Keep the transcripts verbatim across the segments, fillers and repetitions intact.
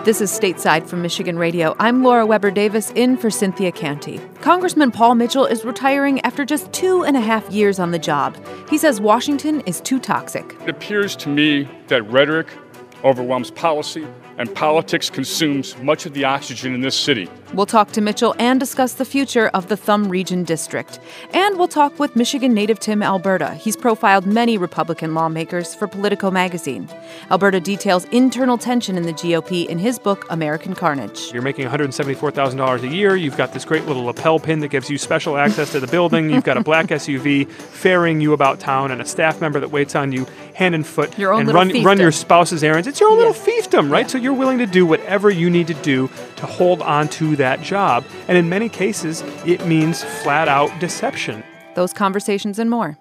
This is Stateside from Michigan Radio. I'm Laura Weber Davis, in for Cynthia Canty. Congressman Paul Mitchell is retiring after just two and a half years on the job. He says Washington is too toxic. It appears to me that rhetoric overwhelms policy, and politics consumes much of the oxygen in this city. We'll talk to Mitchell and discuss the future of the Thumb Region District. And we'll talk with Michigan native Tim Alberta. He's profiled many Republican lawmakers for Politico magazine. Alberta details internal tension in the G O P in his book, American Carnage. You're making one hundred seventy-four thousand dollars a year. You've got this great little lapel pin that gives you special access to the building. You've got a black S U V ferrying you about town and a staff member that waits on you hand and foot your own and little run, run your spouse's errands. It's your own yeah. little fiefdom, right? Yeah. So you're willing to do whatever you need to do to hold on to that job. And in many cases, it means flat-out deception. Those conversations and more.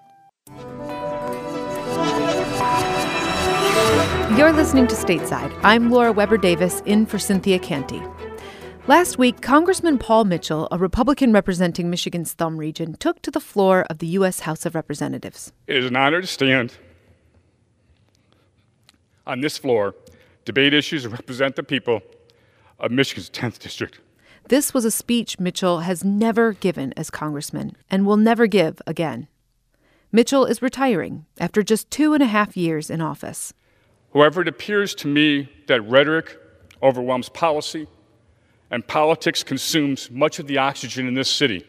You're listening to Stateside. I'm Laura Weber Davis, in for Cynthia Canty. Last week, Congressman Paul Mitchell, a Republican representing Michigan's Thumb Region, took to the floor of the U S House of Representatives. It is an honor to stand on this floor, debate issues, and represent the people of Michigan's tenth District. This was a speech Mitchell has never given as congressman and will never give again. Mitchell is retiring after just two and a half years in office. However, it appears to me that rhetoric overwhelms policy, and politics consumes much of the oxygen in this city.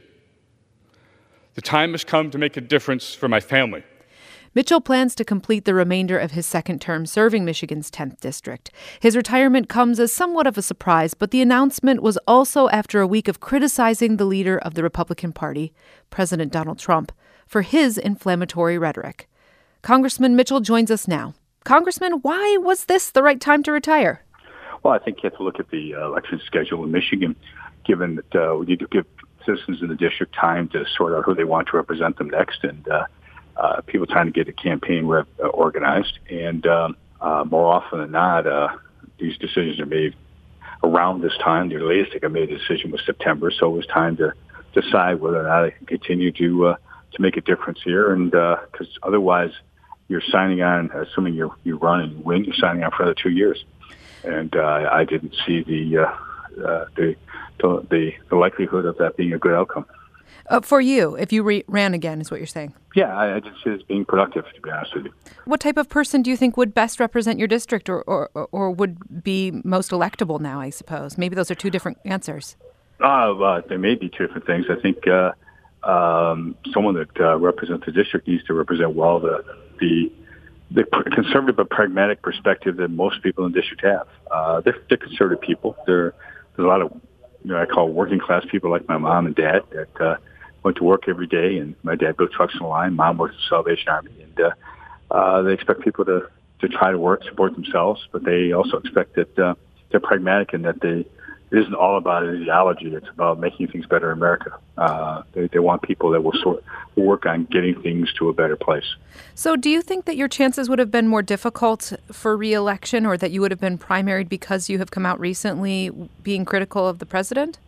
The time has come to make a difference for my family. Mitchell plans to complete the remainder of his second term serving Michigan's tenth District. His retirement comes as somewhat of a surprise, but the announcement was also after a week of criticizing the leader of the Republican Party, President Donald Trump, for his inflammatory rhetoric. Congressman Mitchell joins us now. Congressman, why was this the right time to retire? Well, I think you have to look at the uh, election schedule in Michigan, given that uh, we need to give citizens in the district time to sort out who they want to represent them next, and uh, Uh, people trying to get a campaign rep, uh, organized, and um, uh, more often than not, uh, these decisions are made around this time. The latest I made a decision was September, so it was time to decide whether or not I can continue to uh, to make a difference here, and because uh, otherwise, you're signing on, assuming you you run and win, you're signing on for another two years, and uh, I didn't see the, uh, uh, the the the likelihood of that being a good outcome. Uh, for you, if you re- ran again, is what you're saying? Yeah, I, I didn't see it as being productive, to be honest with you. What type of person do you think would best represent your district or, or, or would be most electable now, I suppose? Maybe those are two different answers. Uh, uh, there may be two different things. I think uh, um, someone that uh, represents the district needs to represent well the, the the conservative but pragmatic perspective that most people in the district have. Uh, they're, they're conservative people. They're, there's a lot of, you know, I call working class people like my mom and dad that uh, went to work every day, and my dad built trucks in the line. Mom worked at the Salvation Army, and uh, uh, they expect people to, to try to work, support themselves, but they also expect that uh, they're pragmatic and that they it isn't all about an ideology. It's about making things better in America. Uh, they, they want people that will sort will work on getting things to a better place. So do you think that your chances would have been more difficult for re-election, or that you would have been primaried because you have come out recently being critical of the president?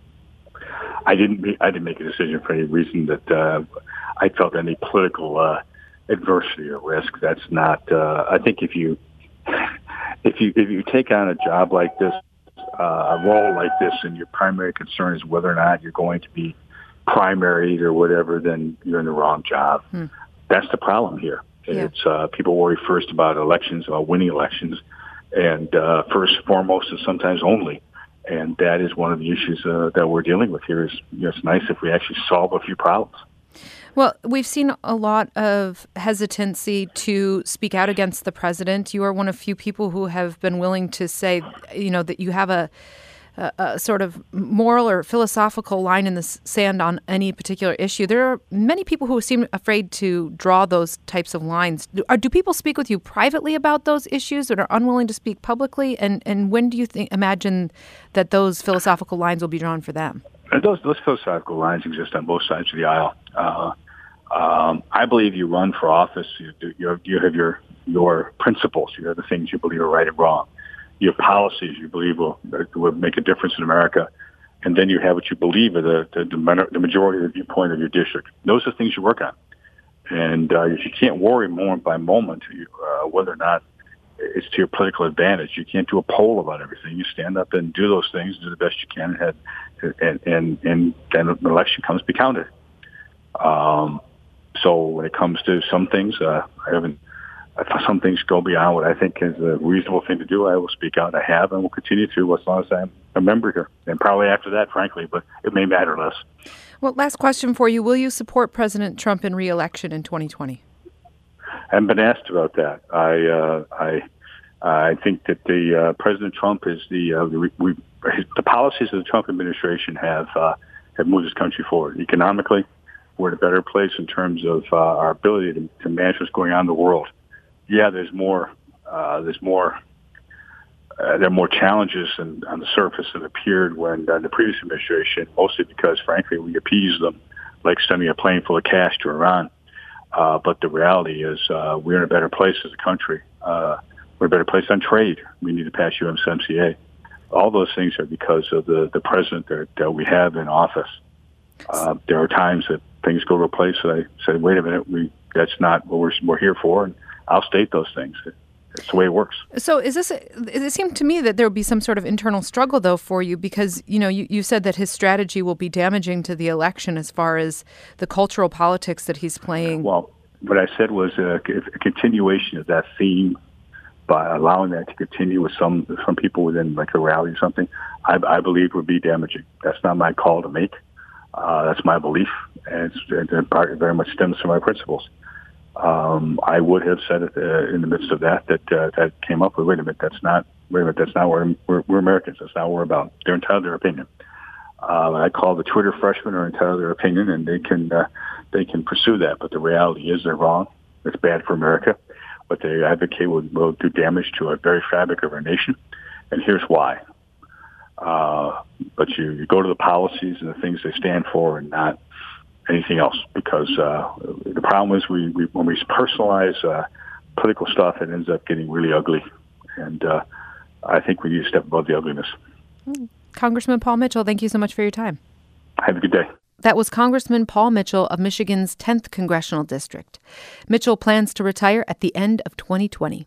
I didn't. I didn't make a decision for any reason that uh, I felt any political uh, adversity or risk. That's not. Uh, I think if you if you if you take on a job like this, uh, a role like this, and your primary concern is whether or not you're going to be primaried or whatever, then you're in the wrong job. Hmm. That's the problem here. Yeah. It's uh, people worry first about elections, about winning elections, and uh, first, foremost, and sometimes only. And that is one of the issues uh, that we're dealing with here. Is you know, it's nice if we actually solve a few problems. Well, we've seen a lot of hesitancy to speak out against the president. You are one of few people who have been willing to say, you know, that you have a, a, a sort of moral or philosophical line in the sand on any particular issue. There are many people who seem afraid to draw those types of lines. Do, are, do people speak with you privately about those issues that are unwilling to speak publicly? And, and when do you think, imagine that those philosophical lines will be drawn for them? And those those philosophical lines exist on both sides of the aisle. Uh, um, I believe you run for office. You, you, have, you have your your principles. You have the things you believe are right and wrong. You have policies you believe will will make a difference in America, and then you have what you believe are the the, the majority of the viewpoint of your district. Those are things you work on, and uh, you can't worry moment by moment uh, whether or not it's to your political advantage. You can't do a poll about everything. You stand up and do those things, do the best you can, and and and, and then an election comes to be counted. Um, so when it comes to some things, uh, I haven't. If some things go beyond what I think is a reasonable thing to do, I will speak out. I have and will continue to as long as I'm a member here. And probably after that, frankly, but it may matter less. Well, last question for you. Will you support President Trump in re-election in twenty twenty? I haven't been asked about that. I uh, I I think that the uh, President Trump is the uh, we, we, the policies of the Trump administration have uh, have moved this country forward economically. We're in a better place in terms of uh, our ability to, to manage what's going on in the world. Yeah, there's more. Uh, there's more. Uh, there are more challenges in, on the surface than appeared when uh, the previous administration, mostly because, frankly, we appeased them like sending a plane full of cash to Iran. Uh, but the reality is uh, we're in a better place as a country. Uh, we're in a better place on trade. We need to pass U S M C A. All those things are because of the, the president that, that we have in office. Uh, there are times that things go to a place that I say, wait a minute, we that's not what we're, we're here for. And I'll state those things. It's the way it works. So is this, it seemed to me that there would be some sort of internal struggle, though, for you, because, you know, you, you said that his strategy will be damaging to the election as far as the cultural politics that he's playing. Well, what I said was a, a continuation of that theme by allowing that to continue with some some people within like a rally or something, I, I believe would be damaging. That's not my call to make. Uh, that's my belief, and it's, it part very much stems from my principles. Um, I would have said it uh, in the midst of that that uh, that came up with. Wait a minute, that's not. Wait a minute, that's not where we're, we're Americans. That's not what we're about. They're entitled to their opinion. Uh, I call the Twitter freshmen are entitled to their opinion, and they can uh, they can pursue that. But the reality is they're wrong. It's bad for America. What they advocate will, will do damage to a very fabric of our nation, and here's why. Uh, but you, you go to the policies and the things they stand for, and not anything else, because uh, the problem is we, we when we personalize uh, political stuff, it ends up getting really ugly, and uh, I think we need to step above the ugliness. Congressman Paul Mitchell, thank you so much for your time. Have a good day. That was Congressman Paul Mitchell of Michigan's tenth Congressional District. Mitchell plans to retire at the end of twenty twenty.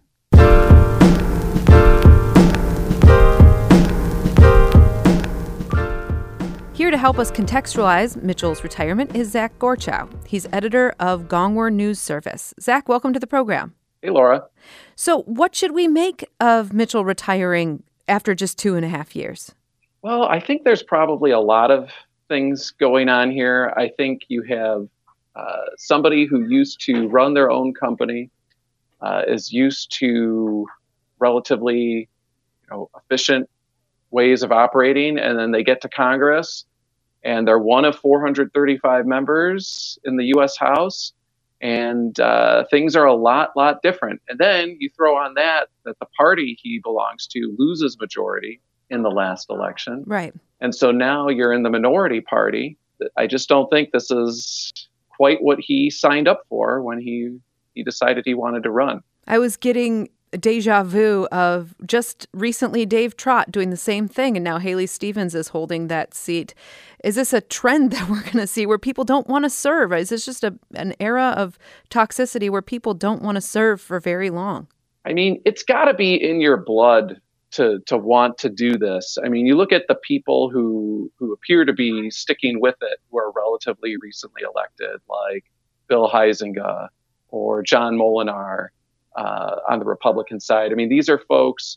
Here to help us contextualize Mitchell's retirement is Zach Gorchow. He's editor of Gongwer News Service. Zach, welcome to the program. Hey, Laura. So what should we make of Mitchell retiring after just two and a half years? Well, I think there's probably a lot of things going on here. I think you have uh, somebody who used to run their own company, uh, is used to relatively you know, efficient ways of operating, and then they get to Congress, and they're one of four hundred thirty-five members in the U S House, and uh, things are a lot, lot different. And then you throw on that that the party he belongs to loses majority in the last election. Right. And so now you're in the minority party. I just don't think this is quite what he signed up for when he, he decided he wanted to run. I was getting deja vu of just recently Dave Trott doing the same thing, and now Haley Stevens is holding that seat. Is this a trend that we're going to see where people don't want to serve? Is this just a, an era of toxicity where people don't want to serve for very long? I mean, it's got to be in your blood to to want to do this. I mean, you look at the people who who appear to be sticking with it, who are relatively recently elected, like Bill Huizenga or John Molinar uh, on the Republican side. I mean, these are folks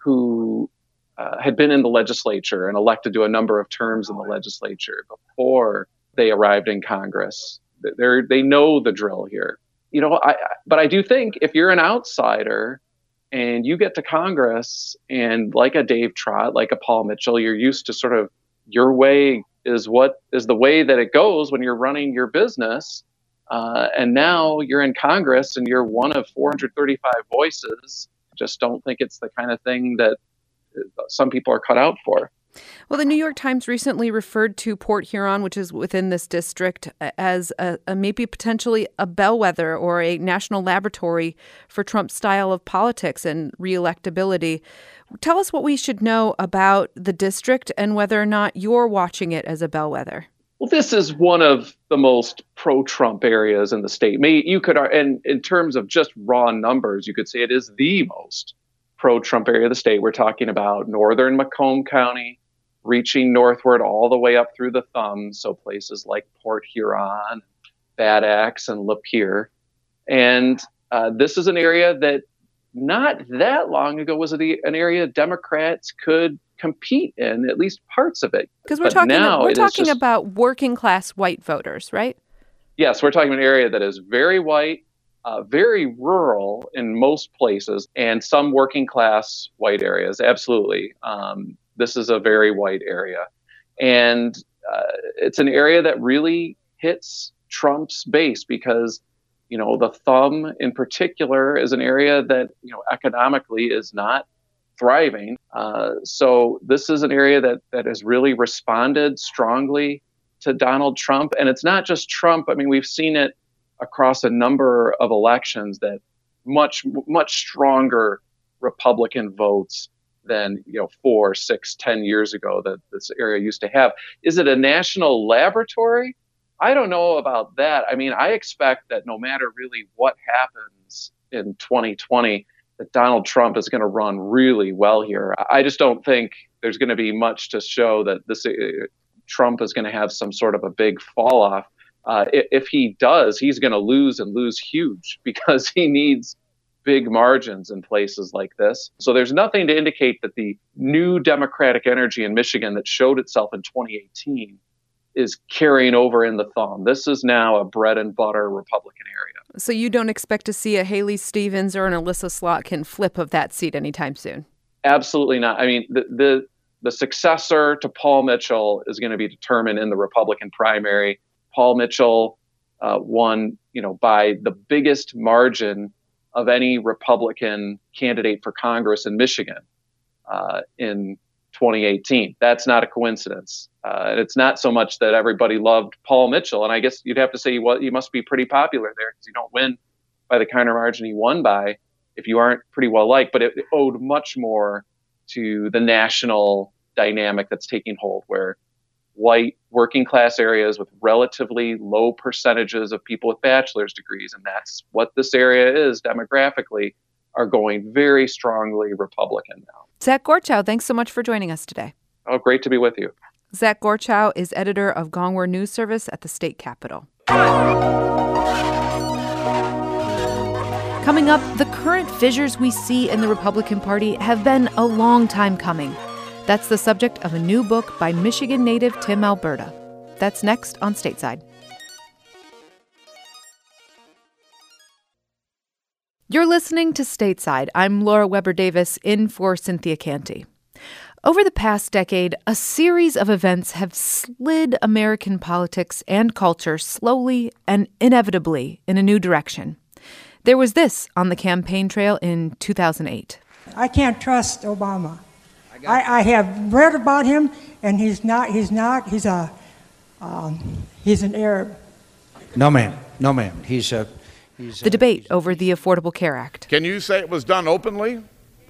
who uh, had been in the legislature and elected to a number of terms in the legislature before they arrived in Congress. They're, they know the drill here. You know, I, but I do think if you're an outsider and you get to Congress and like a Dave Trott, like a Paul Mitchell, you're used to sort of your way is what is the way that it goes when you're running your business. Uh, and now you're in Congress and you're one of four hundred thirty-five voices. Just don't think it's the kind of thing that some people are cut out for. Well, the New York Times recently referred to Port Huron, which is within this district, as a, a maybe potentially a bellwether or a national laboratory for Trump's style of politics and reelectability. Tell us what we should know about the district and whether or not you're watching it as a bellwether. Well, this is one of the most pro-Trump areas in the state. May, you could, and in terms of just raw numbers, you could say it is the most pro-Trump area of the state. We're talking about northern Macomb County, reaching northward all the way up through the thumb, so places like Port Huron, Bad Axe, and Lapeer. And uh, this is an area that not that long ago was an area Democrats could compete in, at least parts of it. Because we're but talking, now we're talking just, about working class white voters, right? Yes, we're talking about an area that is very white, uh, very rural in most places, and some working class white areas. Absolutely. Um, this is a very white area. And uh, it's an area that really hits Trump's base because, you know, the thumb in particular is an area that, you know, economically is not thriving. Uh, so this is an area that that has really responded strongly to Donald Trump. And it's not just Trump. I mean, we've seen it across a number of elections that much, much stronger Republican votes than, you know, four, six, ten years ago that this area used to have. Is it a national laboratory? I don't know about that. I mean, I expect that no matter really what happens in twenty twenty, that Donald Trump is going to run really well here. I just don't think there's going to be much to show that this uh, Trump is going to have some sort of a big fall off. Uh, if, if he does, he's going to lose and lose huge because he needs big margins in places like this. So there's nothing to indicate that the new Democratic energy in Michigan that showed itself in twenty eighteen is carrying over in the thumb. This is now a bread and butter Republican area. So you don't expect to see a Haley Stevens or an Alyssa Slotkin flip of that seat anytime soon? Absolutely not. I mean, the the, the successor to Paul Mitchell is going to be determined in the Republican primary. Paul Mitchell uh, won, you know, by the biggest margin of any Republican candidate for Congress in Michigan uh, in twenty eighteen. That's not a coincidence. Uh, and it's not so much that everybody loved Paul Mitchell. And I guess you'd have to say, well, you must be pretty popular there because you don't win by the kind of margin he won by if you aren't pretty well liked. But it owed much more to the national dynamic that's taking hold, where white working class areas with relatively low percentages of people with bachelor's degrees, and that's what this area is demographically, are going very strongly Republican now. Zach Gorchow, thanks so much for joining us today. Oh, great to be with you. Zach Gorchow is editor of Gongwer News Service at the state capitol. Coming up, the current fissures we see in the Republican Party have been a long time coming. That's the subject of a new book by Michigan native Tim Alberta. That's next on Stateside. You're listening to Stateside. I'm Laura Weber Davis, in for Cynthia Canty. Over the past decade, a series of events have slid American politics and culture slowly and inevitably in a new direction. There was this on the campaign trail in two thousand eight. I can't trust Obama. I, I have read about him, and he's not. He's not. He's a. Um, he's an Arab. No, ma'am. No, ma'am. He's a. He's the a, debate over the Affordable Care Act. Can you say it was done openly?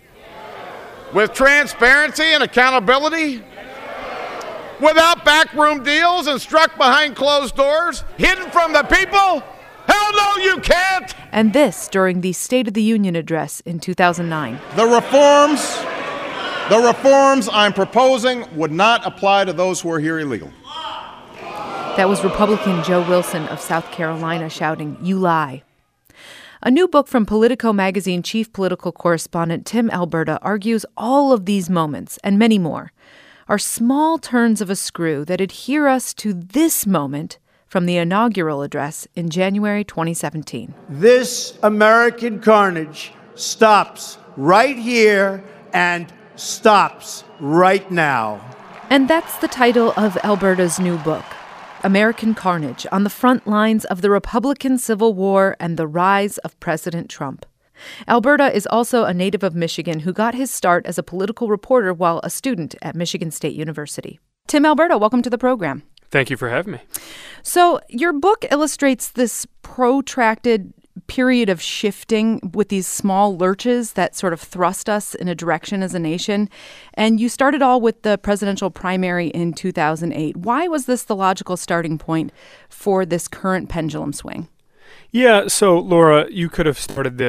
With transparency and accountability? Without backroom deals and struck behind closed doors? Hidden from the people? Hell no, you can't! And this during the State of the Union address in two thousand nine. The reforms, the reforms I'm proposing would not apply to those who are here illegal. That was Republican Joe Wilson of South Carolina shouting, "You lie." A new book from Politico magazine chief political correspondent Tim Alberta argues all of these moments, and many more, are small turns of a screw that adhere us to this moment from the inaugural address in January twenty seventeen. This American carnage stops right here and stops right now. And that's the title of Alberta's new book, American Carnage, on the front lines of the Republican Civil War and the rise of President Trump. Alberta is also a native of Michigan who got his start as a political reporter while a student at Michigan State University. Tim Alberta, welcome to the program. Thank you for having me. So your book illustrates this protracted period of shifting with these small lurches that sort of thrust us in a direction as a nation. And you started all with the presidential primary in two thousand eight. Why was this the logical starting point for this current pendulum swing? Yeah, so Laura, you could have started this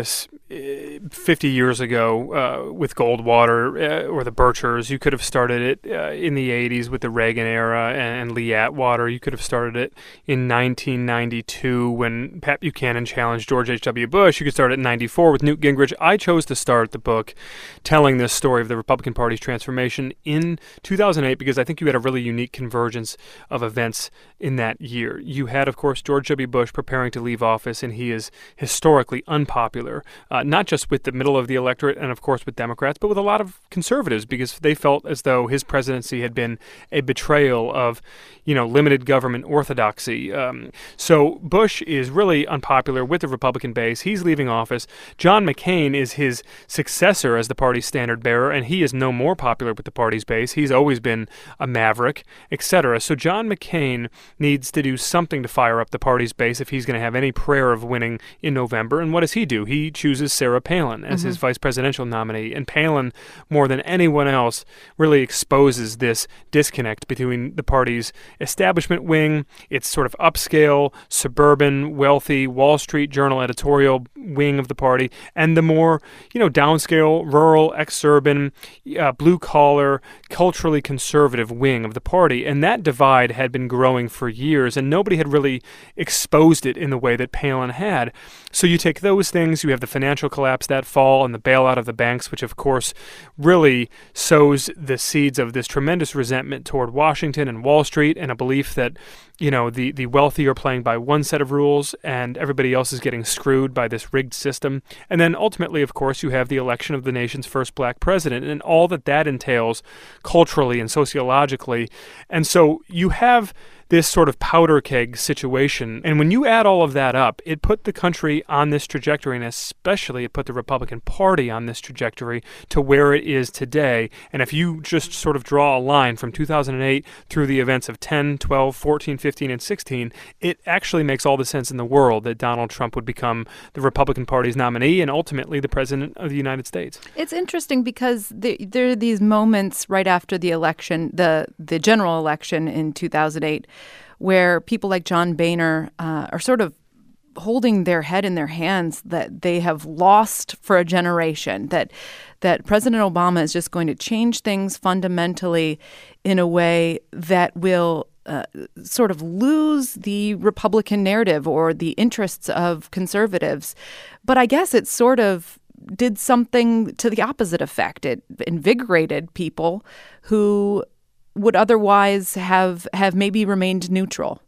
fifty years ago uh, with Goldwater uh, or the Birchers. You could have started it uh, in the eighties with the Reagan era and Lee Atwater. You could have started it in nineteen ninety-two when Pat Buchanan challenged George H W. Bush. You could start it in ninety-four with Newt Gingrich. I chose to start the book telling this story of the Republican Party's transformation in two thousand eight because I think you had a really unique convergence of events in that year. You had, of course, George W. Bush preparing to leave office, and he is historically unpopular. Uh, not just with the middle of the electorate and, of course, with Democrats, but with a lot of conservatives because they felt as though his presidency had been a betrayal of, you know, limited government orthodoxy. Um, so Bush is really unpopular with the Republican base. He's leaving office. John McCain is his successor as the party's standard bearer, and he is no more popular with the party's base. He's always been a maverick, et cetera. So John McCain needs to do something to fire up the party's base if he's going to have any prayer of winning in November. And what does he do? He chooses Sarah Palin as mm-hmm. his vice presidential nominee. And Palin, more than anyone else, really exposes this disconnect between the party's establishment wing, its sort of upscale, suburban, wealthy, Wall Street Journal editorial wing of the party, and the more, you know, downscale, rural, exurban, uh, blue-collar, culturally conservative wing of the party. And that divide had been growing for years, and nobody had really exposed it in the way that Palin had. So you take those things, you have the financial collapse that fall and the bailout of the banks, which of course really sows the seeds of this tremendous resentment toward Washington and Wall Street and a belief that, you know, the, the wealthy are playing by one set of rules and everybody else is getting screwed by this rigged system. And then ultimately, of course, you have the election of the nation's first black president and all that that entails culturally and sociologically. And so you have this sort of powder keg situation. And when you add all of that up, it put the country on this trajectory, and especially it put the Republican Party on this trajectory to where it is today. And if you just sort of draw a line from two thousand eight through the events of ten, twelve, fourteen, fifteen, and sixteen, it actually makes all the sense in the world that Donald Trump would become the Republican Party's nominee and ultimately the president of the United States. It's interesting because there, there are these moments right after the election, the, the general election in two thousand eight, where people like John Boehner uh, are sort of holding their head in their hands that they have lost for a generation, that that President Obama is just going to change things fundamentally in a way that will uh, sort of lose the Republican narrative or the interests of conservatives. But I guess it sort of did something to the opposite effect. It invigorated people who would otherwise have, have maybe remained neutral.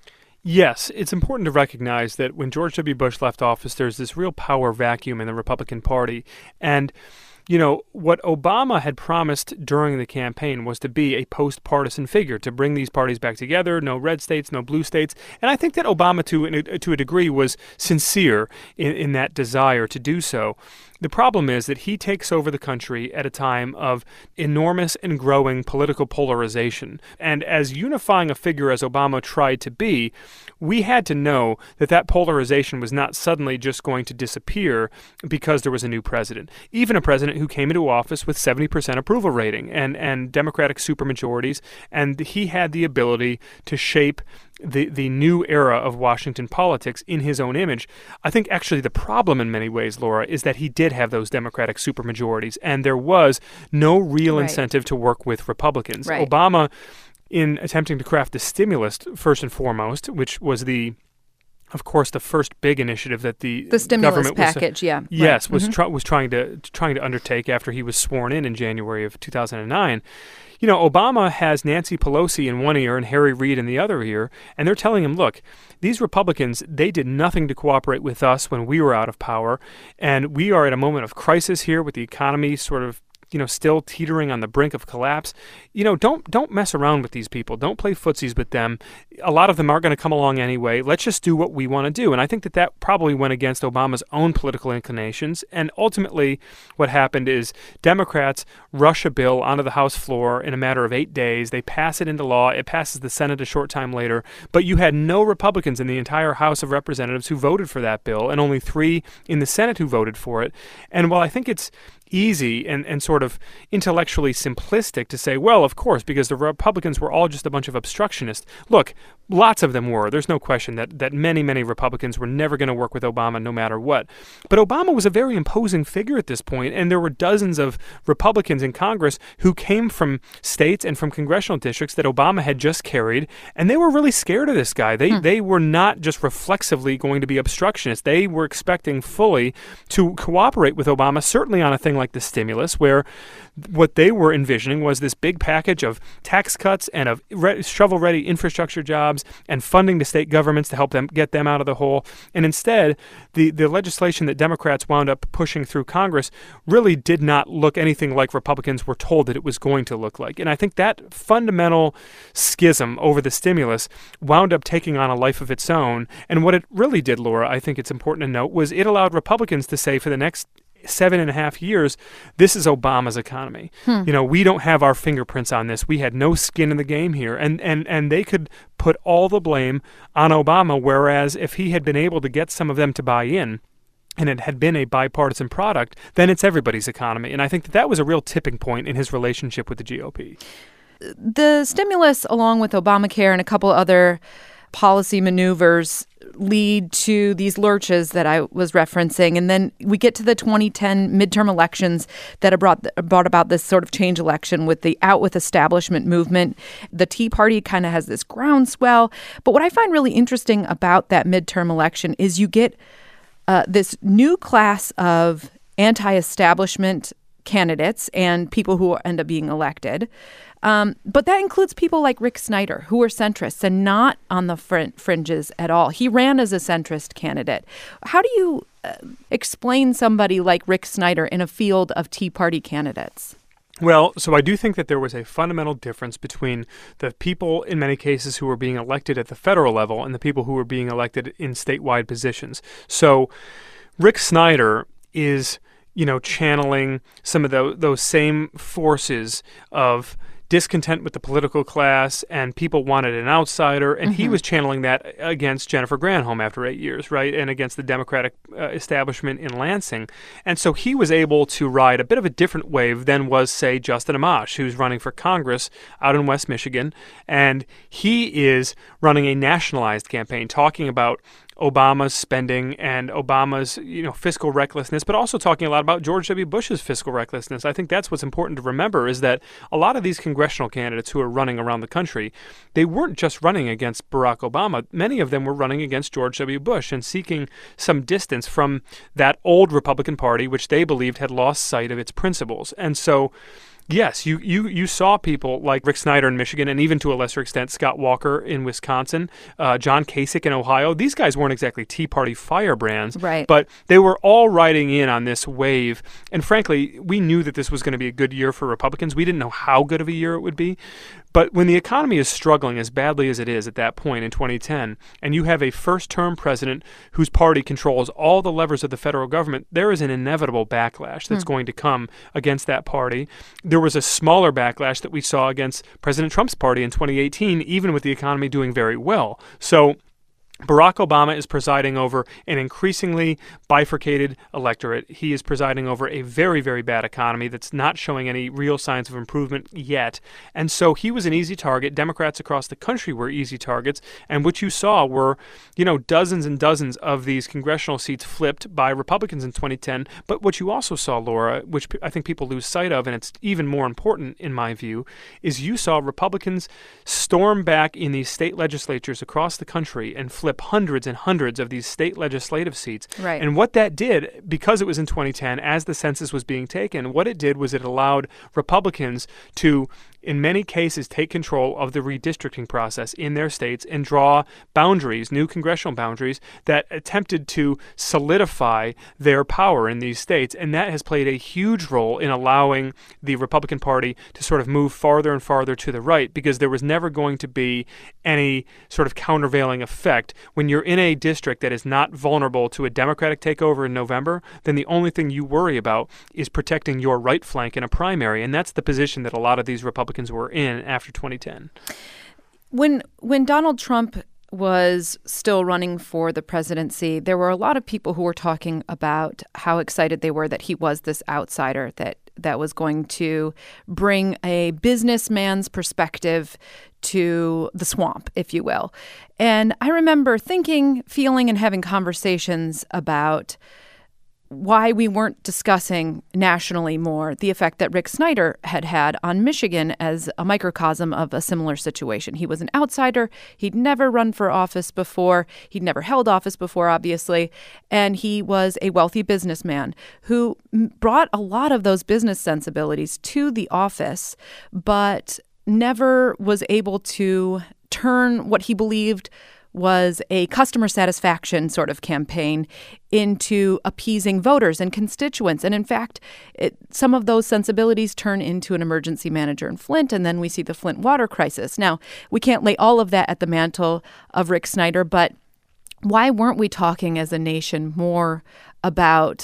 Yes, it's important to recognize that when George W. Bush left office, there's this real power vacuum in the Republican Party. And, you know, what Obama had promised during the campaign was to be a post-partisan figure, to bring these parties back together, no red states, no blue states. And I think that Obama, to, to a degree, was sincere in, in that desire to do so. The problem is that he takes over the country at a time of enormous and growing political polarization. And as unifying a figure as Obama tried to be, we had to know that that polarization was not suddenly just going to disappear because there was a new president. Even a president who came into office with seventy percent approval rating and, and Democratic supermajorities, and he had the ability to shape the the new era of Washington politics in his own image. I think actually the problem in many ways, Laura, is that he did have those Democratic supermajorities, and there was no real right. incentive to work with Republicans. Right. Obama, in attempting to craft the stimulus, first and foremost, which was the Of course, the first big initiative that the, the stimulus government package, was, yeah, yes, right. was mm-hmm. try, was trying to trying to undertake after he was sworn in in January of two thousand nine. You know, Obama has Nancy Pelosi in one ear and Harry Reid in the other ear, and they're telling him, look, these Republicans, they did nothing to cooperate with us when we were out of power, and we are at a moment of crisis here with the economy sort of, you know, still teetering on the brink of collapse. You know, don't don't mess around with these people. Don't play footsies with them. A lot of them aren't going to come along anyway. Let's just do what we want to do. And I think that that probably went against Obama's own political inclinations. And ultimately, what happened is Democrats rush a bill onto the House floor in a matter of eight days. They pass it into law. It passes the Senate a short time later. But you had no Republicans in the entire House of Representatives who voted for that bill, and only three in the Senate who voted for it. And while I think it's easy and, and sort sort of intellectually simplistic to say, well, of course, because the Republicans were all just a bunch of obstructionists. Look, lots of them were. There's no question that, that many, many Republicans were never going to work with Obama no matter what. But Obama was a very imposing figure at this point, and there were dozens of Republicans in Congress who came from states and from congressional districts that Obama had just carried, and they were really scared of this guy. They, hmm. they were not just reflexively going to be obstructionists. They were expecting fully to cooperate with Obama, certainly on a thing like the stimulus, where what they were envisioning was this big package of tax cuts and of re- shovel-ready infrastructure jobs and funding to state governments to help them get them out of the hole. And instead, the, the legislation that Democrats wound up pushing through Congress really did not look anything like Republicans were told that it was going to look like. And I think that fundamental schism over the stimulus wound up taking on a life of its own. And what it really did, Laura, I think it's important to note, was it allowed Republicans to say for the next seven and a half years, this is Obama's economy. Hmm. You know, we don't have our fingerprints on this. We had no skin in the game here. And, and, and they could put all the blame on Obama, whereas if he had been able to get some of them to buy in, and it had been a bipartisan product, then it's everybody's economy. And I think that that was a real tipping point in his relationship with the G O P. The stimulus, along with Obamacare and a couple other policy maneuvers, lead to these lurches that I was referencing. And then we get to the twenty ten midterm elections that have brought, brought about this sort of change election with the out with establishment movement. The Tea Party kind of has this groundswell. But what I find really interesting about that midterm election is you get uh, this new class of anti-establishment candidates and people who end up being elected. Um, but that includes people like Rick Snyder, who are centrists and not on the fr- fringes at all. He ran as a centrist candidate. How do you uh, explain somebody like Rick Snyder in a field of Tea Party candidates? Well, so I do think that there was a fundamental difference between the people, in many cases, who were being elected at the federal level and the people who were being elected in statewide positions. So Rick Snyder is, you know, channeling some of the, those same forces of discontent with the political class, and people wanted an outsider, and mm-hmm. he was channeling that against Jennifer Granholm after eight years, right, and against the Democratic uh, establishment in Lansing. And so he was able to ride a bit of a different wave than was, say, Justin Amash, who's running for Congress out in West Michigan, and he is running a nationalized campaign, talking about Obama's spending and Obama's, you know, fiscal recklessness, but also talking a lot about George W. Bush's fiscal recklessness. I think that's what's important to remember, is that a lot of these congressional candidates who are running around the country, they weren't just running against Barack Obama. Many of them were running against George W. Bush and seeking some distance from that old Republican Party, which they believed had lost sight of its principles. And so yes, you, you you saw people like Rick Snyder in Michigan, and even to a lesser extent Scott Walker in Wisconsin, uh, John Kasich in Ohio. These guys weren't exactly Tea Party firebrands, right, but they were all riding in on this wave. And frankly, we knew that this was going to be a good year for Republicans. We didn't know how good of a year it would be. But when the economy is struggling as badly as it is at that point in twenty ten, and you have a first-term president whose party controls all the levers of the federal government, there is an inevitable backlash that's mm. going to come against that party. There was a smaller backlash that we saw against President Trump's party in twenty eighteen, even with the economy doing very well. So Barack Obama is presiding over an increasingly bifurcated electorate. He is presiding over a very, very bad economy that's not showing any real signs of improvement yet. And so he was an easy target. Democrats across the country were easy targets. And what you saw were, you know, dozens and dozens of these congressional seats flipped by Republicans in twenty ten. But what you also saw, Laura, which I think people lose sight of, and it's even more important in my view, is you saw Republicans storm back in these state legislatures across the country and flip hundreds and hundreds of these state legislative seats. Right. And what that did, because it was in twenty ten, as the census was being taken, what it did was it allowed Republicans to, in many cases, take control of the redistricting process in their states and draw boundaries, new congressional boundaries, that attempted to solidify their power in these states. And that has played a huge role in allowing the Republican Party to sort of move farther and farther to the right, because there was never going to be any sort of countervailing effect. When you're in a district that is not vulnerable to a Democratic takeover in November, then the only thing you worry about is protecting your right flank in a primary. And that's the position that a lot of these Republicans were in after twenty ten. When when Donald Trump was still running for the presidency, there were a lot of people who were talking about how excited they were that he was this outsider, that that was going to bring a businessman's perspective to the swamp, if you will. And I remember thinking, feeling, and having conversations about why we weren't discussing nationally more the effect that Rick Snyder had had on Michigan as a microcosm of a similar situation. He was an outsider. He'd never run for office before. He'd never held office before, obviously. And he was a wealthy businessman who brought a lot of those business sensibilities to the office, but never was able to turn what he believed was a customer satisfaction sort of campaign into appeasing voters and constituents. And in fact, it, some of those sensibilities turn into an emergency manager in Flint, and then we see the Flint water crisis. Now, we can't lay all of that at the mantle of Rick Snyder, but why weren't we talking as a nation more about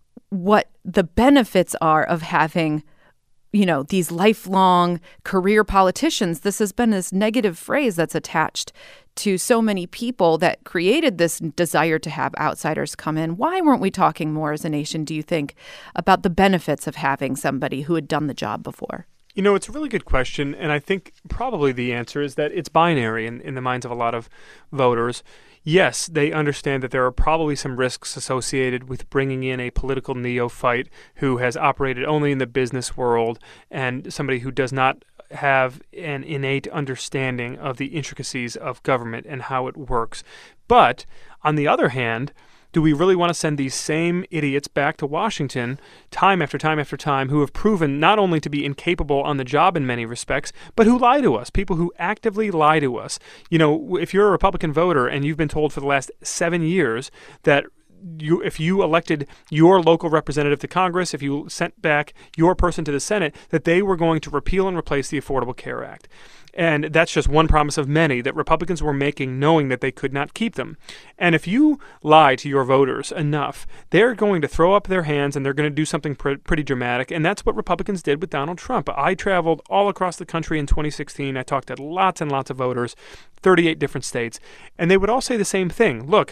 what the benefits are of having, you know, these lifelong career politicians? This has been this negative phrase that's attached to so many people that created this desire to have outsiders come in. Why weren't we talking more as a nation, do you think, about the benefits of having somebody who had done the job before? You know, it's a really good question, and I think probably the answer is that it's binary in, in the minds of a lot of voters. Yes, they understand that there are probably some risks associated with bringing in a political neophyte who has operated only in the business world and somebody who does not have an innate understanding of the intricacies of government and how it works. But on the other hand, do we really want to send these same idiots back to Washington time after time after time who have proven not only to be incapable on the job in many respects, but who lie to us, people who actively lie to us? You know, if you're a Republican voter and you've been told for the last seven years that You, if you elected your local representative to Congress, if you sent back your person to the Senate, that they were going to repeal and replace the Affordable Care Act. And that's just one promise of many that Republicans were making, knowing that they could not keep them. And if you lie to your voters enough, they're going to throw up their hands and they're going to do something pr- pretty dramatic. And that's what Republicans did with Donald Trump. I traveled all across the country in twenty sixteen. I talked to lots and lots of voters, thirty-eight different states, and they would all say the same thing. Look,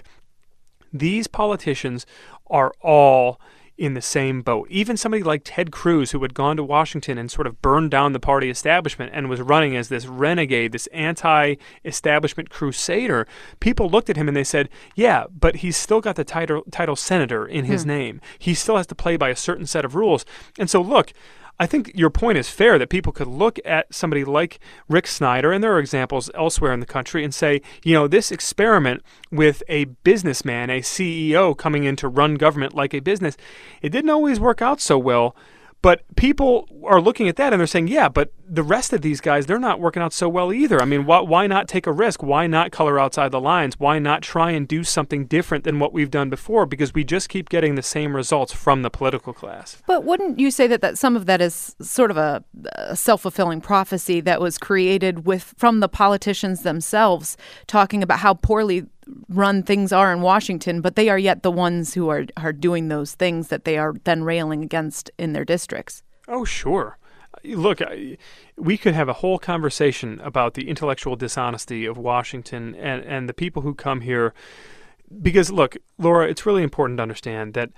these politicians are all in the same boat. Even somebody like Ted Cruz, who had gone to Washington and sort of burned down the party establishment and was running as this renegade, this anti-establishment crusader, people looked at him and they said, yeah, but he's still got the title, title senator in his hmm. name. He still has to play by a certain set of rules. And so, look, I think your point is fair that people could look at somebody like Rick Snyder, and there are examples elsewhere in the country, and say, you know, this experiment with a businessman, a C E O coming in to run government like a business, it didn't always work out so well. But people are looking at that and they're saying, yeah, but the rest of these guys, they're not working out so well either. I mean, why, why not take a risk? Why not color outside the lines? Why not try and do something different than what we've done before? Because we just keep getting the same results from the political class. But wouldn't you say that, that some of that is sort of a, a self-fulfilling prophecy that was created with from the politicians themselves, talking about how poorly run things are in Washington, but they are yet the ones who are, are doing those things that they are then railing against in their districts? Oh, sure. Look, I, we could have a whole conversation about the intellectual dishonesty of Washington and, and the people who come here. Because, look, Laura, it's really important to understand that,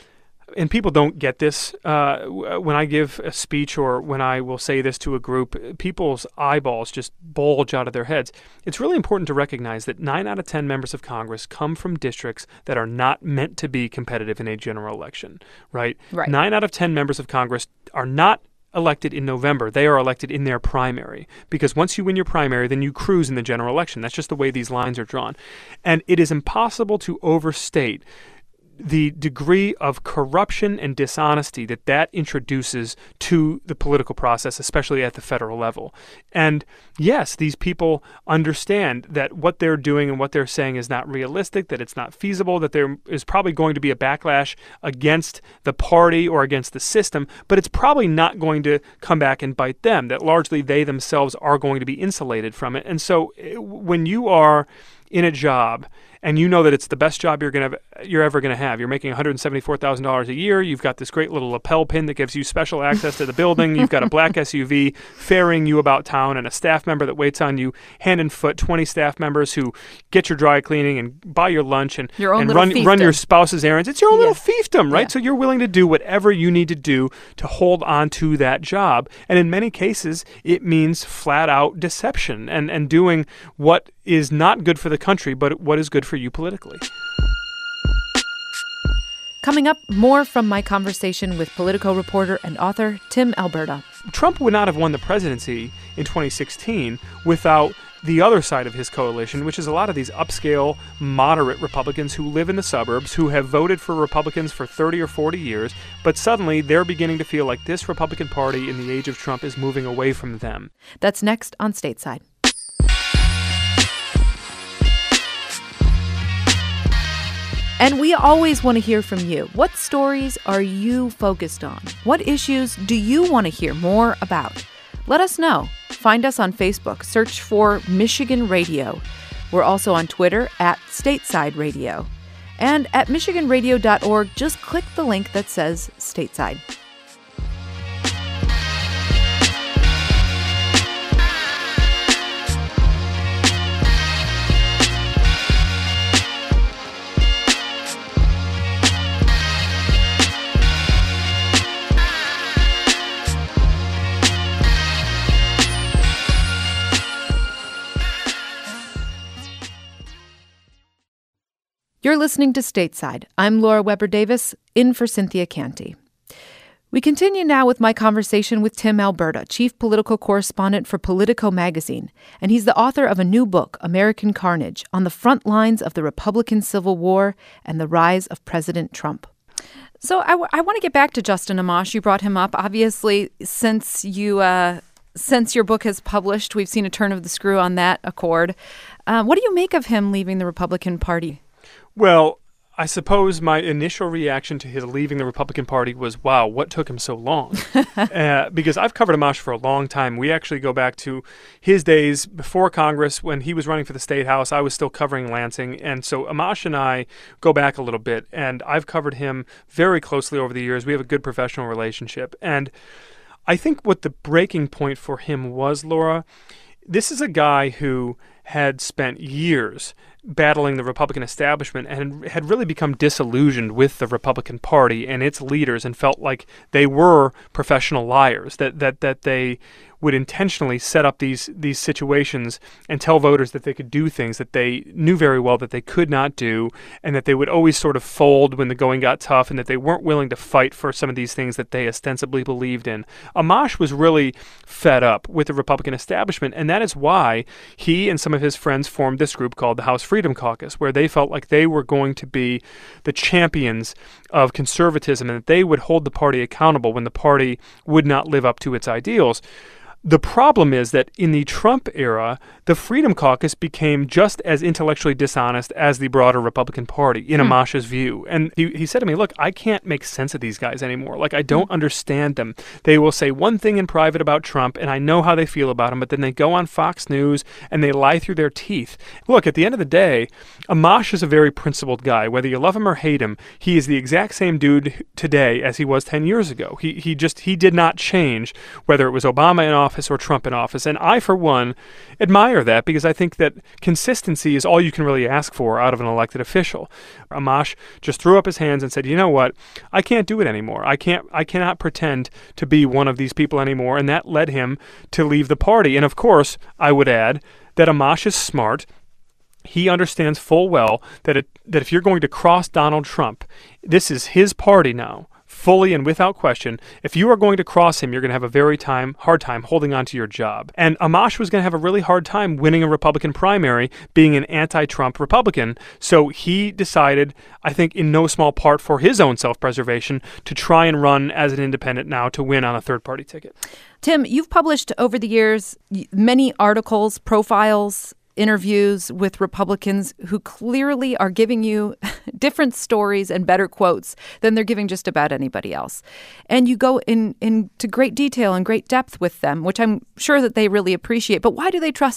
and people don't get this, uh, when I give a speech or when I will say this to a group, people's eyeballs just bulge out of their heads. It's really important to recognize that nine out of ten members of Congress come from districts that are not meant to be competitive in a general election, right? Right. Nine out of ten members of Congress are not elected in November. They are elected in their primary, because once you win your primary, then you cruise in the general election. That's just the way these lines are drawn. And it is impossible to overstate the degree of corruption and dishonesty that that introduces to the political process, especially at the federal level. And yes, these people understand that what they're doing and what they're saying is not realistic, that it's not feasible, that there is probably going to be a backlash against the party or against the system, but it's probably not going to come back and bite them, that largely they themselves are going to be insulated from it. And so when you are in a job and you know that it's the best job you're going to you're ever going to have. You're making one hundred seventy-four thousand dollars a year. You've got this great little lapel pin that gives you special access to the building. You've got a black S U V ferrying you about town, and a staff member that waits on you hand and foot, twenty staff members who get your dry cleaning and buy your lunch and, your own and little run, fiefdom. run your spouse's errands. It's your own Yeah. little fiefdom, right? Yeah. So you're willing to do whatever you need to do to hold on to that job. And in many cases, it means flat out deception and, and doing what is not good for the country, but what is good for you politically. Coming up, more from my conversation with Politico reporter and author Tim Alberta. Trump would not have won the presidency in twenty sixteen without the other side of his coalition, which is a lot of these upscale, moderate Republicans who live in the suburbs, who have voted for Republicans for thirty or forty years, but suddenly they're beginning to feel like this Republican Party in the age of Trump is moving away from them. That's next on Stateside. And we always want to hear from you. What stories are you focused on? What issues do you want to hear more about? Let us know. Find us on Facebook. Search for Michigan Radio. We're also on Twitter at Stateside Radio. And at michigan radio dot org, just click the link that says Stateside. You're listening to Stateside. I'm Laura Weber Davis, in for Cynthia Canty. We continue now with my conversation with Tim Alberta, chief political correspondent for Politico magazine, and he's the author of a new book, American Carnage, on the front lines of the Republican Civil War and the rise of President Trump. So I, w- I want to get back to Justin Amash. You brought him up. Obviously, since you uh, since your book has published, we've seen a turn of the screw on that accord. Uh, what do you make of him leaving the Republican Party? Well, I suppose my initial reaction to his leaving the Republican Party was, wow, what took him so long? uh, because I've covered Amash for a long time. We actually go back to his days before Congress when he was running for the State House. I was still covering Lansing. And so Amash and I go back a little bit, and I've covered him very closely over the years. We have a good professional relationship. And I think what the breaking point for him was, Laura, this is a guy who had spent years battling the Republican establishment and had really become disillusioned with the Republican Party and its leaders and felt like they were professional liars, that that that they would intentionally set up these these situations and tell voters that they could do things that they knew very well that they could not do, and that they would always sort of fold when the going got tough, and that they weren't willing to fight for some of these things that they ostensibly believed in. Amash was really fed up with the Republican establishment, and that is why he and some of his friends formed this group called the House Freedom Caucus, where they felt like they were going to be the champions of conservatism and that they would hold the party accountable when the party would not live up to its ideals. The problem is that in the Trump era, the Freedom Caucus became just as intellectually dishonest as the broader Republican Party, in mm. Amash's view. And he, he said to me, look, I can't make sense of these guys anymore. Like, I don't mm. understand them. They will say one thing in private about Trump, and I know how they feel about him, but then they go on Fox News and they lie through their teeth. Look, at the end of the day, Amash is a very principled guy. Whether you love him or hate him, he is the exact same dude today as he was ten years ago. He, he just, he did not change, whether it was Obama in office or Trump in office. And I, for one, admire that, because I think that consistency is all you can really ask for out of an elected official. Amash just threw up his hands and said, you know what, I can't do it anymore. I can't, I cannot pretend to be one of these people anymore. And that led him to leave the party. And of course, I would add that Amash is smart. He understands full well that it, that if you're going to cross Donald Trump, this is his party now, fully and without question. If you are going to cross him, you're going to have a very time, hard time holding on to your job. And Amash was going to have a really hard time winning a Republican primary, being an anti-Trump Republican. So he decided, I think in no small part for his own self-preservation, to try and run as an independent now to win on a third-party ticket. Tim, you've published over the years many articles, profiles, interviews with Republicans who clearly are giving you different stories and better quotes than they're giving just about anybody else. And you go in into great detail and great depth with them, which I'm sure that they really appreciate. But why do they trust you?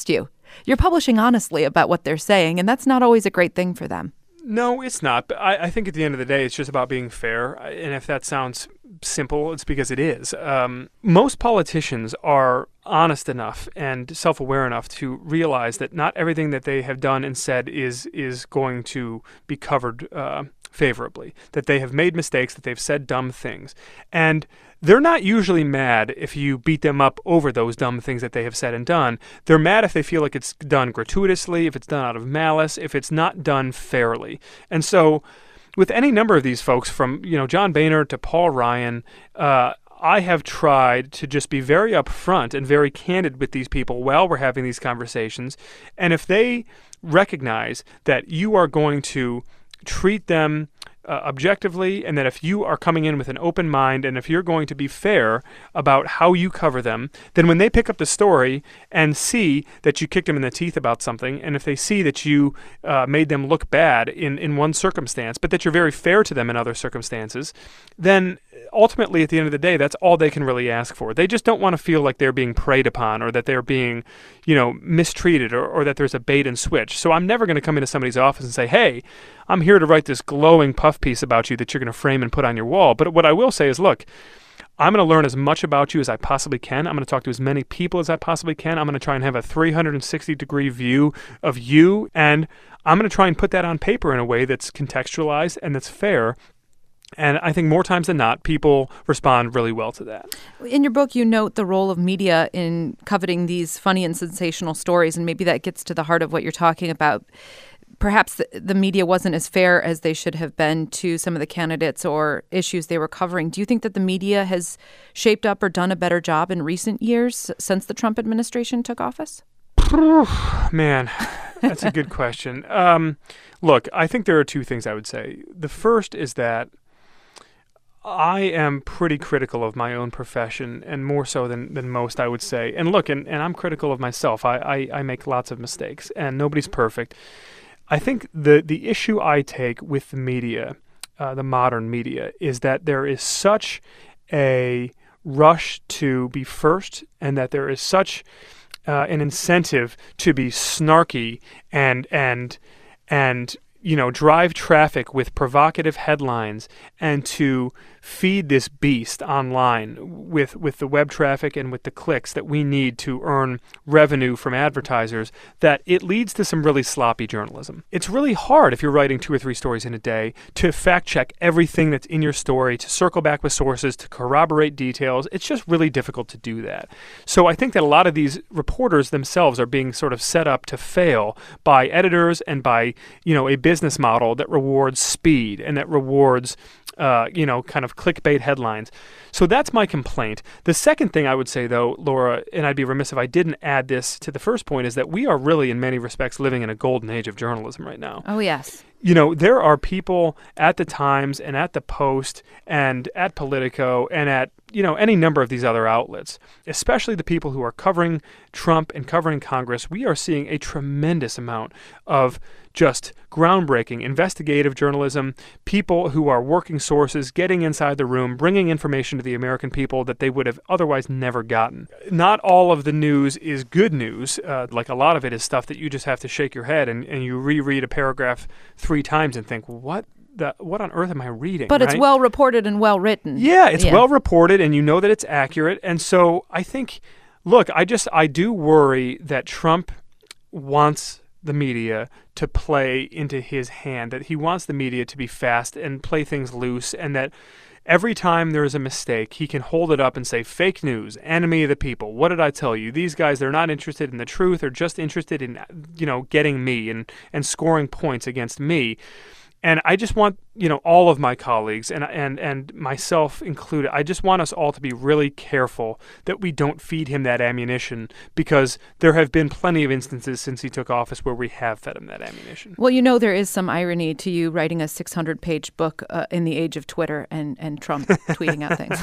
you're publishing honestly about what they're saying, and that's not always a great thing for them. No, it's not. But I, I think at the end of the day, it's just about being fair. And if that sounds simple, it's because it is. Um, most politicians are honest enough and self-aware enough to realize that not everything that they have done and said is is going to be covered uh, favorably, that they have made mistakes, that they've said dumb things. And they're not usually mad if you beat them up over those dumb things that they have said and done. They're mad if they feel like it's done gratuitously, if it's done out of malice, if it's not done fairly. And so with any number of these folks, from you know John Boehner to Paul Ryan, uh, I have tried to just be very upfront and very candid with these people while we're having these conversations. And if they recognize that you are going to treat them uh, objectively, and that if you are coming in with an open mind, and if you're going to be fair about how you cover them, then when they pick up the story and see that you kicked them in the teeth about something, and if they see that you uh, made them look bad in, in one circumstance, but that you're very fair to them in other circumstances, then ultimately at the end of the day, that's all they can really ask for. They just don't want to feel like they're being preyed upon, or that they're being, you know, mistreated, or, or that there's a bait and switch. So I'm never going to come into somebody's office and say, hey, I'm here to write this glowing puff piece about you that you're going to frame and put on your wall. But what I will say is, look, I'm going to learn as much about you as I possibly can. I'm going to talk to as many people as I possibly can. I'm going to try and have a three hundred sixty degree view of you, and I'm going to try and put that on paper in a way that's contextualized and that's fair. And I think more times than not, people respond really well to that. In your book, you note the role of media in coveting these funny and sensational stories, and maybe that gets to the heart of what you're talking about. Perhaps the, the media wasn't as fair as they should have been to some of the candidates or issues they were covering. Do you think that the media has shaped up or done a better job in recent years since the Trump administration took office? Man, that's a good question. Um, look, I think there are two things I would say. The first is that I am pretty critical of my own profession, and more so than, than most, I would say. And look, and, and I'm critical of myself. I, I, I make lots of mistakes, and nobody's perfect. I think the, the issue I take with the media, uh, the modern media, is that there is such a rush to be first, and that there is such uh, an incentive to be snarky and and and you know, drive traffic with provocative headlines, and to feed this beast online with, with the web traffic and with the clicks that we need to earn revenue from advertisers, that it leads to some really sloppy journalism. It's really hard if you're writing two or three stories in a day to fact check everything that's in your story, to circle back with sources, to corroborate details. It's just really difficult to do that. So I think that a lot of these reporters themselves are being sort of set up to fail by editors and by, you know, a business model that rewards speed and that rewards Uh, you know, kind of clickbait headlines. So that's my complaint. The second thing I would say, though, Laura, and I'd be remiss if I didn't add this to the first point, is that we are really, in many respects, living in a golden age of journalism right now. Oh, yes. You know, there are people at the Times and at the Post and at Politico and at, you know, any number of these other outlets, especially the people who are covering Trump and covering Congress. We are seeing a tremendous amount of just groundbreaking investigative journalism, people who are working sources, getting inside the room, bringing information to the American people that they would have otherwise never gotten. Not all of the news is good news. Uh, like a lot of it is stuff that you just have to shake your head and, and you reread a paragraph three times and think, what the, what on earth am I reading? But right? It's well reported and well written. Yeah, it's yeah. well reported, and you know that it's accurate. And so I think, look, I just, I do worry that Trump wants the media to play into his hand, that he wants the media to be fast and play things loose, and that every time there is a mistake, he can hold it up and say, fake news, enemy of the people. What did I tell you? These guys, they're not interested in the truth. They're just interested in, you know, getting me and, and scoring points against me. And I just want, you know, all of my colleagues and and and myself included, I just want us all to be really careful that we don't feed him that ammunition, because there have been plenty of instances since he took office where we have fed him that ammunition. Well, you know, there is some irony to you writing a six hundred page book uh, in the age of Twitter and, and Trump tweeting out things.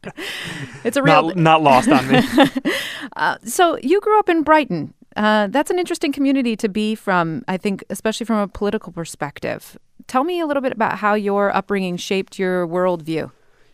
It's a real... Not, not lost on me. uh, so you grew up in Brighton. Uh, that's an interesting community to be from, I think, especially from a political perspective. Tell me a little bit about how your upbringing shaped your worldview.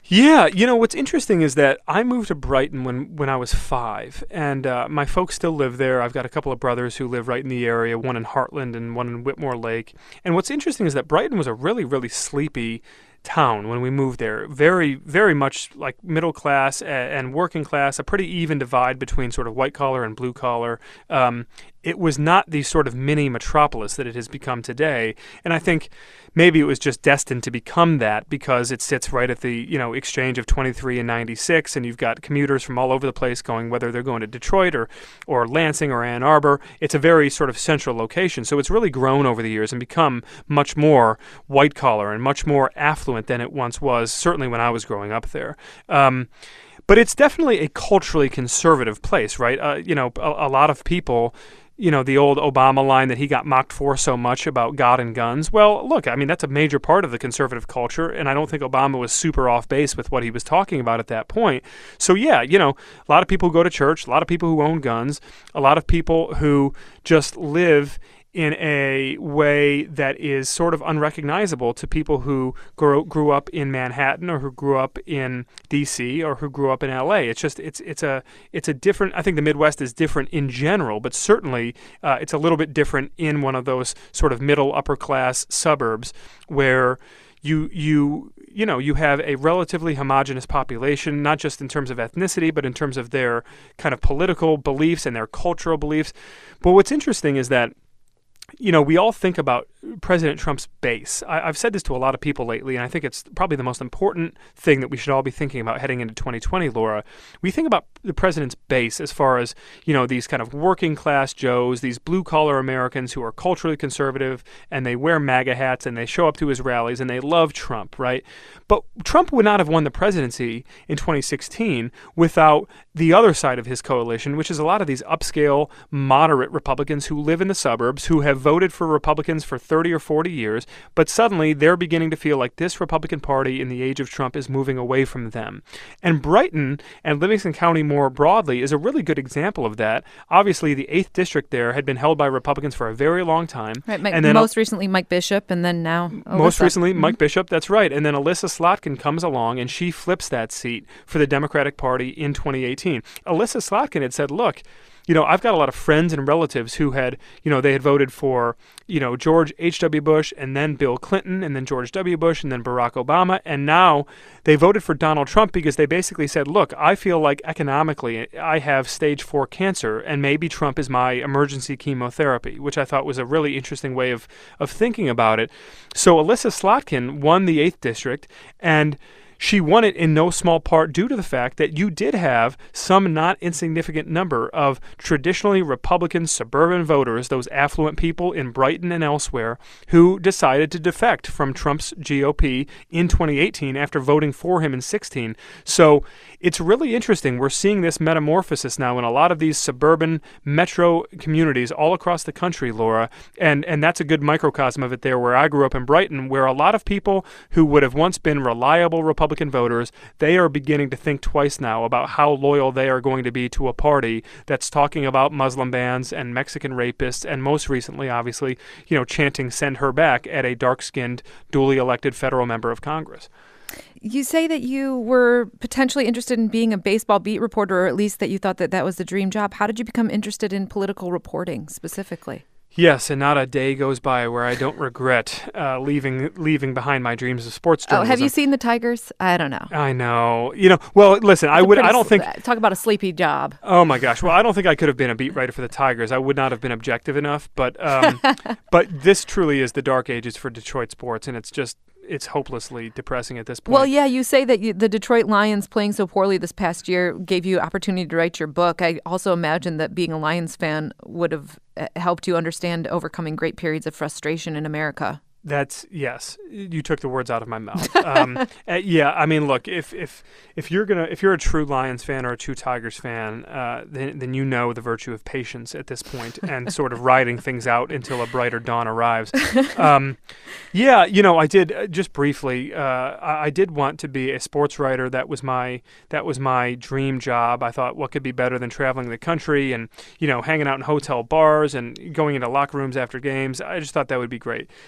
Yeah, you know, what's interesting is that I moved to Brighton when, when I was five, and uh, my folks still live there. I've got a couple of brothers who live right in the area, one in Heartland and one in Whitmore Lake. And what's interesting is that Brighton was a really, really sleepy town when we moved there. Very, very much like middle class and working class, a pretty even divide between sort of white collar and blue collar. Um, it was not the sort of mini metropolis that it has become today. And I think maybe it was just destined to become that because it sits right at the, you know, exchange of twenty-three and ninety-six, and you've got commuters from all over the place going, whether they're going to Detroit or, or Lansing or Ann Arbor. It's a very sort of central location. So it's really grown over the years and become much more white collar and much more affluent than it once was, certainly when I was growing up there. Um, but it's definitely a culturally conservative place, right? Uh, you know, a, a lot of people, you know, the old Obama line that he got mocked for so much about God and guns. Well, look, I mean, that's a major part of the conservative culture, and I don't think Obama was super off base with what he was talking about at that point. So, yeah, you know, a lot of people who go to church, a lot of people who own guns, a lot of people who just live in a way that is sort of unrecognizable to people who grew, grew up in Manhattan or who grew up in D C or who grew up in L A. It's just it's it's a it's a different. I think the Midwest is different in general, but certainly uh, it's a little bit different in one of those sort of middle upper class suburbs where you you you know you have a relatively homogenous population, not just in terms of ethnicity, but in terms of their kind of political beliefs and their cultural beliefs. But what's interesting is that, you know, we all think about President Trump's base. I, I've said this to a lot of people lately, and I think it's probably the most important thing that we should all be thinking about heading into twenty twenty, Laura. We think about the president's base as far as, you know, these kind of working class Joes, these blue collar Americans who are culturally conservative, and they wear MAGA hats, and they show up to his rallies, and they love Trump, right? But Trump would not have won the presidency in twenty sixteen without the other side of his coalition, which is a lot of these upscale, moderate Republicans who live in the suburbs, who have voted for Republicans for thirty or forty years, but suddenly they're beginning to feel like this Republican Party in the age of Trump is moving away from them. And Brighton and Livingston County more broadly is a really good example of that. Obviously, the eighth District there had been held by Republicans for a very long time. Right, Mike, and then most recently Mike Bishop, and then now Alyssa. Most recently mm-hmm. Mike Bishop, that's right. And then Alyssa Slotkin comes along, and she flips that seat for the Democratic Party in twenty eighteen. Alyssa Slotkin had said, look, you know, I've got a lot of friends and relatives who had, you know, they had voted for, you know, George H W. Bush and then Bill Clinton and then George W. Bush and then Barack Obama. And now they voted for Donald Trump because they basically said, look, I feel like economically I have stage four cancer and maybe Trump is my emergency chemotherapy, which I thought was a really interesting way of, of thinking about it. So Alyssa Slotkin won the eighth District, and she won it in no small part due to the fact that you did have some not insignificant number of traditionally Republican suburban voters, those affluent people in Brighton and elsewhere, who decided to defect from Trump's G O P in twenty eighteen after voting for him in sixteen. So it's really interesting. We're seeing this metamorphosis now in a lot of these suburban metro communities all across the country, Laura, and, and that's a good microcosm of it there where I grew up in Brighton, where a lot of people who would have once been reliable Republican voters, they are beginning to think twice now about how loyal they are going to be to a party that's talking about Muslim bans and Mexican rapists, and most recently, obviously, you know, chanting "send her back" at a dark-skinned, duly elected federal member of Congress. You say that you were potentially interested in being a baseball beat reporter, or at least that you thought that that was the dream job. How did you become interested in political reporting specifically? Yes, and not a day goes by where I don't regret uh, leaving leaving behind my dreams of sports journalism. Oh, have you seen the Tigers? I don't know. I know. You know, well, listen, it's I would I don't think talk about a sleepy job. Oh my gosh. Well, I don't think I could have been a beat writer for the Tigers. I would not have been objective enough, but um, but this truly is the dark ages for Detroit sports, and it's just it's hopelessly depressing at this point. Well, yeah, you say that you, the Detroit Lions playing so poorly this past year gave you opportunity to write your book. I also imagine that being a Lions fan would have helped you understand overcoming great periods of frustration in America. That's yes. You took the words out of my mouth. Um, uh, yeah, I mean, look, if if if you're gonna if you're a true Lions fan or a true Tigers fan, uh, then then you know the virtue of patience at this point and sort of riding things out until a brighter dawn arrives. Um, yeah, you know, I did uh, just briefly. Uh, I, I did want to be a sports writer. That was my that was my dream job. I thought, what could be better than traveling the country and you know hanging out in hotel bars and going into locker rooms after games? I just thought that would be great. Um,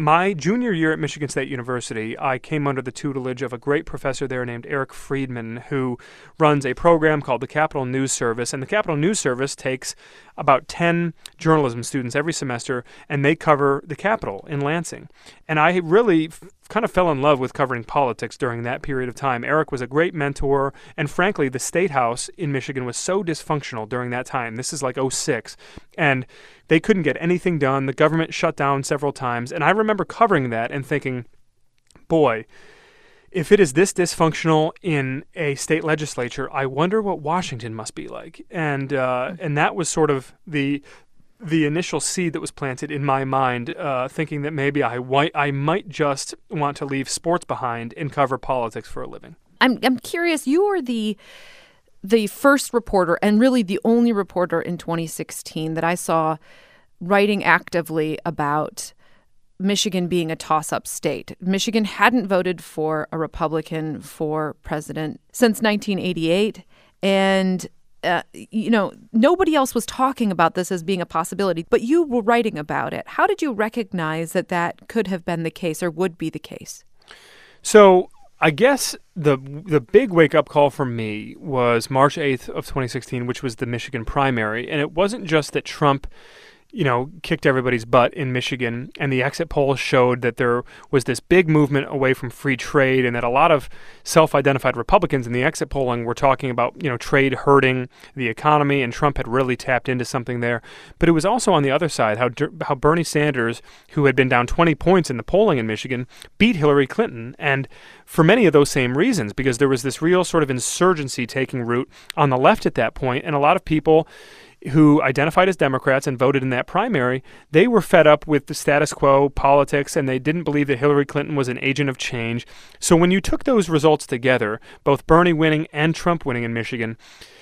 my junior year at Michigan State University, I came under the tutelage of a great professor there named Eric Friedman, who runs a program called the Capital News Service. And the Capital News Service takes about ten journalism students every semester, and they cover the Capitol in Lansing. And I really f- kind of fell in love with covering politics during that period of time. Eric was a great mentor, and frankly, the State House in Michigan was so dysfunctional during that time. This is like oh six, and they couldn't get anything done. The government shut down several times, and I remember covering that and thinking, boy, if it is this dysfunctional in a state legislature, I wonder what Washington must be like. And uh, and that was sort of the the initial seed that was planted in my mind, uh, thinking that maybe I wi- I might just want to leave sports behind and cover politics for a living. I'm I'm curious. You were the the first reporter, and really the only reporter in twenty sixteen that I saw writing actively about Michigan being a toss-up state. Michigan hadn't voted for a Republican for president since nineteen eighty-eight, and uh, you know, nobody else was talking about this as being a possibility, but you were writing about it. How did you recognize that that could have been the case or would be the case? So I guess the the big wake-up call for me was March eighth of twenty sixteen, which was the Michigan primary. And it wasn't just that Trump, you know, kicked everybody's butt in Michigan, and the exit polls showed that there was this big movement away from free trade, and that a lot of self-identified Republicans in the exit polling were talking about, you know, trade hurting the economy, and Trump had really tapped into something there. But it was also on the other side, how how Bernie Sanders, who had been down twenty points in the polling in Michigan, beat Hillary Clinton, and for many of those same reasons, because there was this real sort of insurgency taking root on the left at that point, and a lot of people who identified as Democrats and voted in that primary, they were fed up with the status quo politics, and they didn't believe that Hillary Clinton was an agent of change. So when you took those results together, both Bernie winning and Trump winning in Michigan,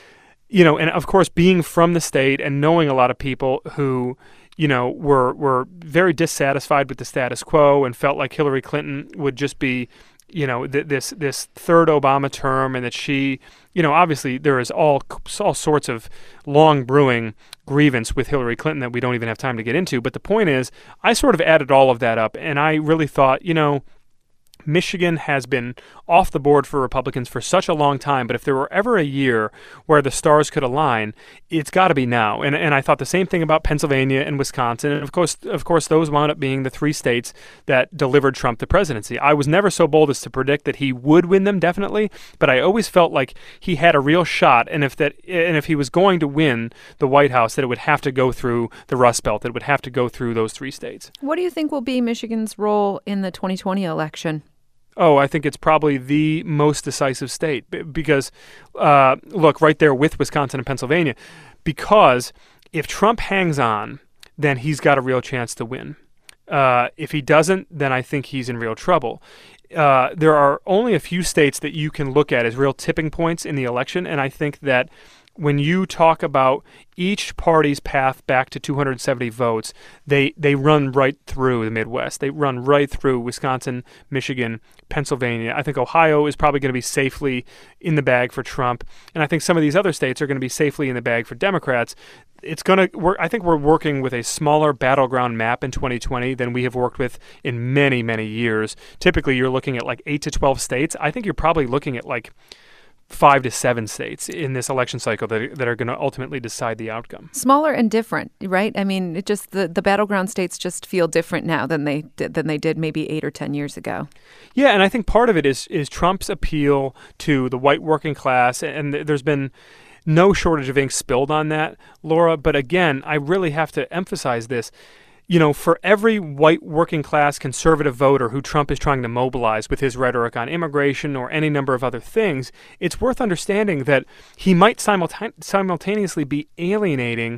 you know, and of course being from the state and knowing a lot of people who, you know, were were very dissatisfied with the status quo and felt like Hillary Clinton would just be, you know, th- this this third Obama term, and that she, you know, obviously there is all all sorts of long brewing grievance with Hillary Clinton that we don't even have time to get into. But the point is, I sort of added all of that up, and I really thought, you know, Michigan has been off the board for Republicans for such a long time, but if there were ever a year where the stars could align, it's got to be now. And and I thought the same thing about Pennsylvania and Wisconsin, and of course, of course, those wound up being the three states that delivered Trump the presidency. I was never so bold as to predict that he would win them, definitely, but I always felt like he had a real shot, and if that and if he was going to win the White House, that it would have to go through the Rust Belt, that it would have to go through those three states. What do you think will be Michigan's role in the twenty twenty election? Oh, I think it's probably the most decisive state because, uh, look, right there with Wisconsin and Pennsylvania, because if Trump hangs on, then he's got a real chance to win. Uh, if he doesn't, then I think he's in real trouble. Uh, there are only a few states that you can look at as real tipping points in the election, and I think that when you talk about each party's path back to two hundred seventy votes, they, they run right through the Midwest. They run right through Wisconsin, Michigan, Pennsylvania. I think Ohio is probably going to be safely in the bag for Trump, and I think some of these other states are going to be safely in the bag for Democrats. It's going to. I think we're working with a smaller battleground map in twenty twenty than we have worked with in many, many years. Typically, you're looking at like eight to twelve states. I think you're probably looking at like five to seven states in this election cycle that, that are going to ultimately decide the outcome. Smaller and different, right? I mean, it just the, the battleground states just feel different now than they did, than they did maybe eight or ten years ago. Yeah, and I think part of it is is Trump's appeal to the white working class, and there's been no shortage of ink spilled on that, Laura. But again, I really have to emphasize this. You know, for every white working class conservative voter who Trump is trying to mobilize with his rhetoric on immigration or any number of other things, it's worth understanding that he might simulta- simultaneously be alienating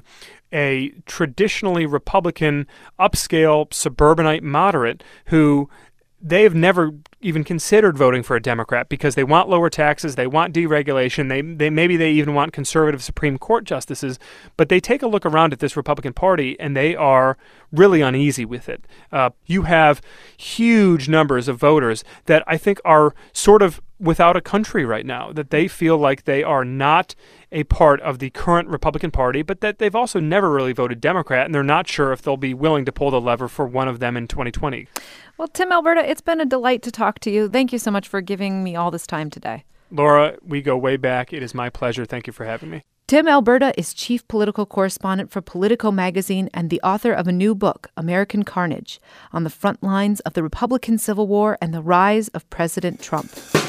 a traditionally Republican, upscale, suburbanite moderate who they've never even considered voting for a Democrat because they want lower taxes, they want deregulation, they they maybe they even want conservative Supreme Court justices, but they take a look around at this Republican Party and they are really uneasy with it. Uh, you have huge numbers of voters that I think are sort of without a country right now, that they feel like they are not a part of the current Republican Party, but that they've also never really voted Democrat, and they're not sure if they'll be willing to pull the lever for one of them in twenty twenty. Well, Tim Alberta, it's been a delight to talk to you. Thank you so much for giving me all this time today. Laura, we go way back. It is my pleasure. Thank you for having me. Tim Alberta is chief political correspondent for Politico magazine and the author of a new book, American Carnage, on the front lines of the Republican Civil War and the rise of President Trump.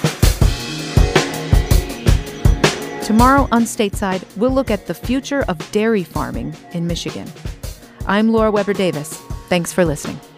Tomorrow on Stateside, we'll look at the future of dairy farming in Michigan. I'm Laura Weber Davis. Thanks for listening.